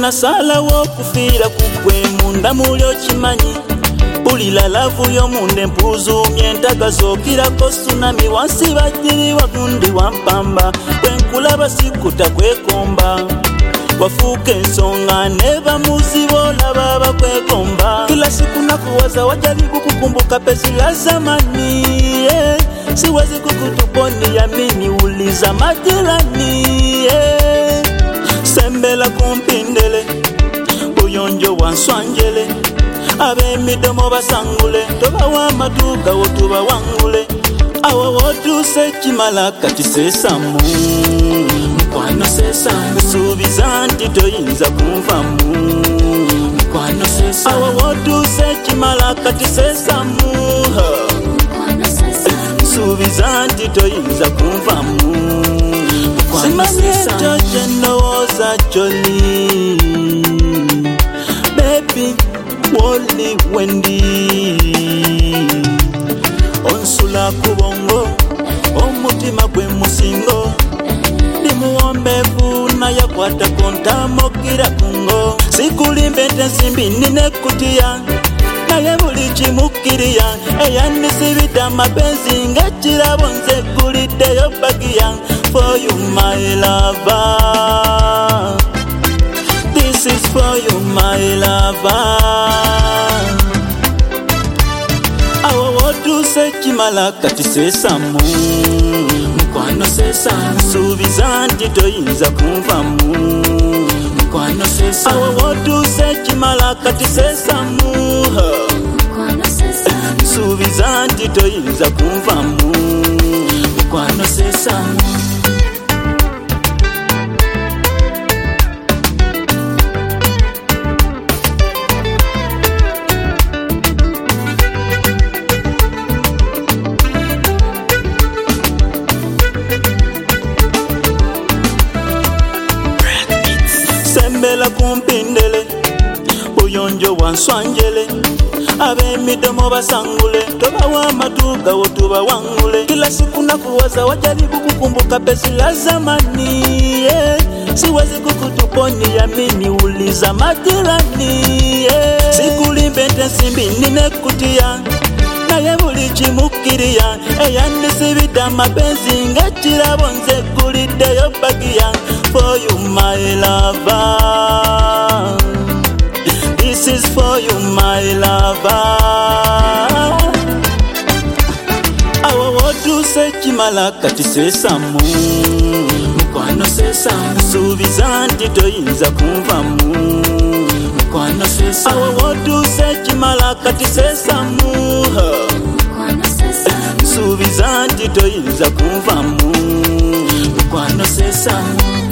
nasalawo okufira kugwe munda muli okimanyi bulira lavu y'omunde mpuzumye ntagazokirako tsunami wansi bajiriwa gundi wampamba bwenkulaba sikuta kwekomba wafuuka ensonga neva muzibola baba kwekomba kila siku nakuwaza wajaribu kukumbuka pesi la zamani siwezi kukutuponi ya mini uliza majirani sembela kumpindele buyonjo wanswanjele ab'emidomo basangule toba w'amatuuka wotuba wangule awo wotuse kimala kati sesamu mukwano sesamu suubiza nti toyinza kunvamu mukwano sesamu awo wotuse kimala kati sesamu suubiza nti toyinza kunvamu simanye ekyo kyenowooza kyoli baby woli wendi onsula kubongo omutima gwe musingo ndimuwombevu nayakwata kontamokira kungo sikulimbe nte nsimbi nine kutiya naye buli kimukiriya eyanisibidde amapenzi ng'ekirabo nze guliddeyo bagiya for you my lover. This is for you, my lover. Awo wotuse kimala kati sesamu mukwano sesamu suubiza nti toyinza kunvamu mukwano sesamu awo wotuse kimala kati sesamu suubiza nti toyinza kunvamu mukwano sesamu sembela kumpindele buyonjo wanswanjele ab'emidomo basangule toba w'amatuuka wotuba wangule kila siku nakuwaza wajaribu kukumbuka pesi la zamani siwezi kukutuponi ya mini uliza majirani sikulimbe nte nsimbi nine kutiya naye buli kimukiriya eyanisibidde amapenzi ng'ekirabo nze guliddeyo bagiya for you my lover. This is for you my lover. Awo wotuse kimala kati sesamu mukwano sesamu suubiza nti toyinza kunvamu mukwano sesamu awo wotuse kimala kati sesamu suubiza nti toyinza kunvamu mukwano sesamu